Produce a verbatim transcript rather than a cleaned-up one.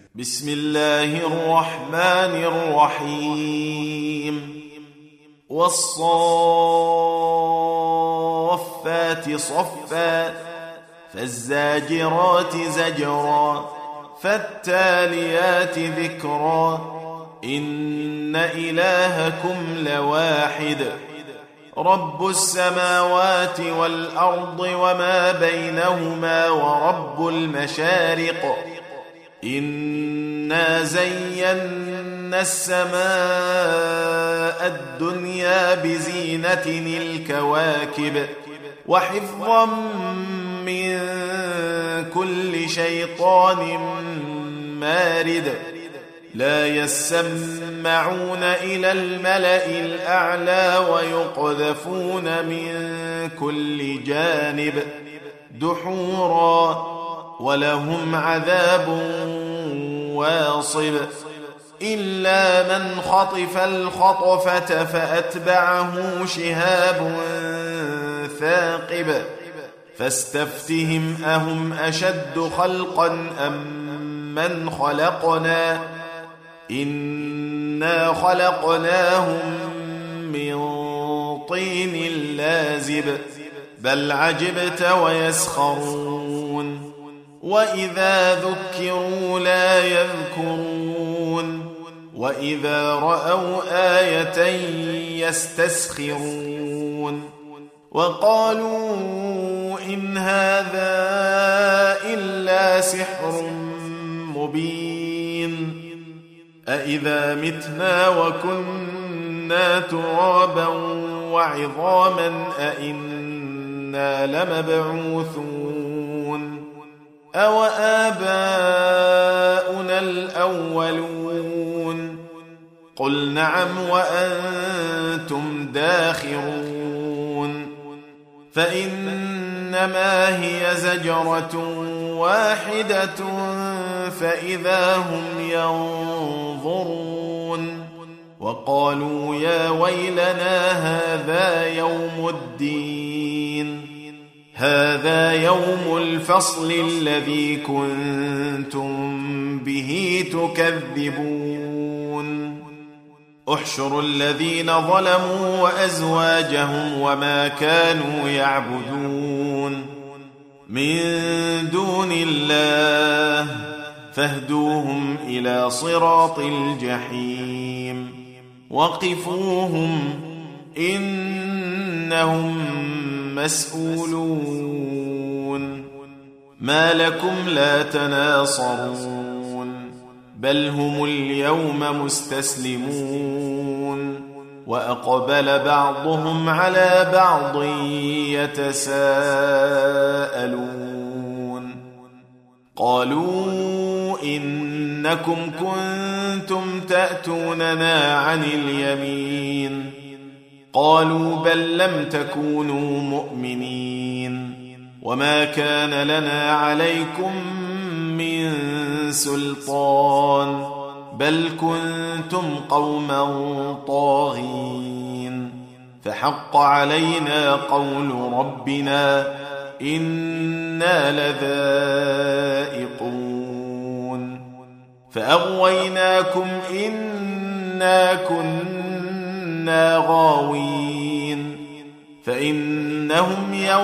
بسم الله الرحمن الرحيم والصافات صفا فالزاجرات زجرا فالتاليات ذكرا إن إلهكم لواحد رب السماوات والأرض وما بينهما ورب المشارق إنا زينا السماء الدنيا بزينة الكواكب وحفظا من كل شيطان مارد لا يسمعون إلى الملأ الأعلى ويقذفون من كل جانب دحورا ولهم عذاب واصب إلا من خطف الخطفة فأتبعه شهاب ثاقب فاستفتهم أهم أشد خلقا أم من خلقنا إنا خلقناهم من طين لازب بل عجبت ويسخرون وإذا ذكروا لا يذكرون وإذا رأوا آية يستسخرون وقالوا إن هذا إلا سحر مبين أإذا متنا وكنا ترابا وعظاما أإنا لمبعوثون أو آباؤنا الأولون قل نعم وأنتم داخرون فإنما هي زجرة واحدة فإذا هم ينظرون وقالوا يا ويلنا هذا يوم الدين هذا يوم الفصل الذي كنتم به تكذبون احشروا الذين ظلموا وأزواجهم وما كانوا يعبدون من دون الله فاهدوهم إلى صراط الجحيم وقفوهم إنهم مسؤولون ما لكم لا تناصرون بل هم اليوم مستسلمون وأقبل بعضهم على بعض يتساءلون قالوا إنكم كنتم تأتوننا عن اليمين قالوا بل لم تكونوا مؤمنين وما كان لنا عليكم من سلطان بل كنتم قوما طاغين فحق علينا قول ربنا إنا لذائقون فأغويناكم إنا كنا غاوين فإنهم يوم